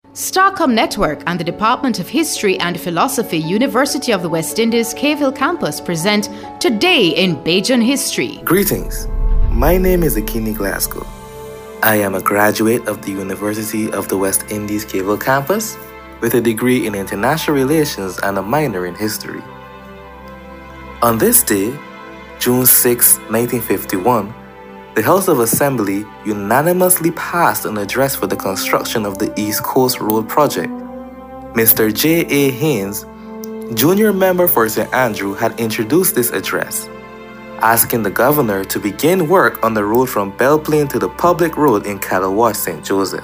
Starcom Network and the Department of History and Philosophy, University of the West Indies, Cave Campus present Today in Bajan History. Greetings. My name is Akini Glasgow. I am a graduate of the University of the West Indies, Cave Campus with a degree in International Relations and a minor in History. On this day, June 6, 1951, the House of Assembly unanimously passed an address for the construction of the East Coast Road project. Mr. J.A. Haynes, junior member for St. Andrew, had introduced this address, asking the governor to begin work on the road from Belle Plaine to the public road in Calawash, St. Joseph.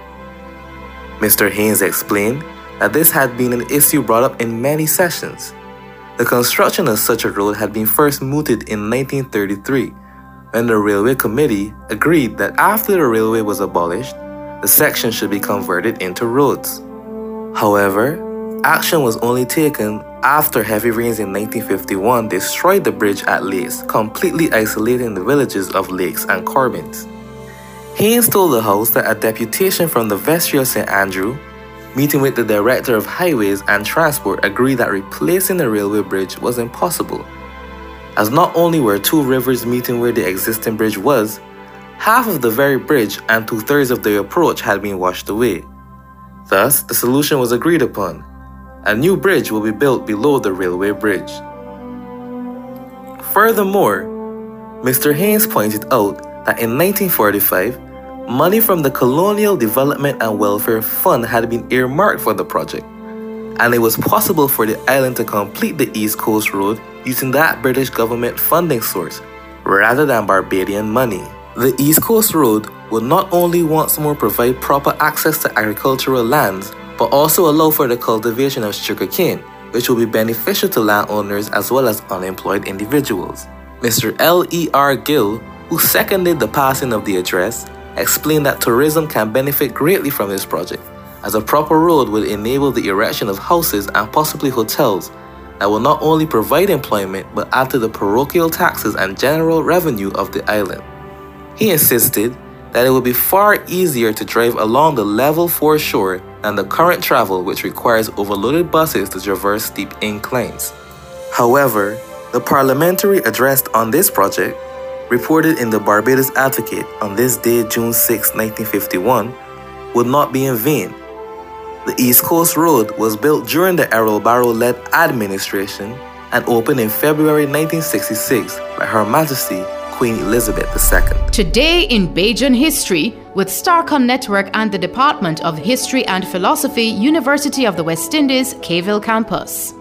Mr. Haynes explained that this had been an issue brought up in many sessions. The construction of such a road had been first mooted in 1933, when the Railway Committee agreed that after the railway was abolished, the section should be converted into roads. However, action was only taken after heavy rains in 1951 destroyed the bridge at Lakes, completely isolating the villages of Lakes and Corbins. Haynes told the House that a deputation from the Vestry of St. Andrew, meeting with the Director of Highways and Transport, agreed that replacing the railway bridge was impossible, as not only were two rivers meeting where the existing bridge was, half of the very bridge and 2/3 of the approach had been washed away. Thus, the solution was agreed upon. A new bridge will be built below the railway bridge. Furthermore, Mr. Haynes pointed out that in 1945, money from the Colonial Development and Welfare Fund had been earmarked for the project, and it was possible for the island to complete the East Coast Road using that British government funding source, rather than Barbadian money. The East Coast Road would not only once more provide proper access to agricultural lands, but also allow for the cultivation of sugarcane, which will be beneficial to landowners as well as unemployed individuals. Mr. L.E.R. Gill, who seconded the passing of the address, explained that tourism can benefit greatly from this project, as a proper road would enable the erection of houses and possibly hotels that will not only provide employment but add to the parochial taxes and general revenue of the island. He insisted that it would be far easier to drive along the level foreshore than the current travel, which requires overloaded buses to traverse steep inclines. However, the parliamentary address on this project, reported in the Barbados Advocate on this day, June 6, 1951, would not be in vain. The East Coast Road was built during the Errol Barrow-led administration and opened in February 1966 by Her Majesty Queen Elizabeth II. Today in Bajan History with Starcom Network and the Department of History and Philosophy, University of the West Indies, Cave Campus.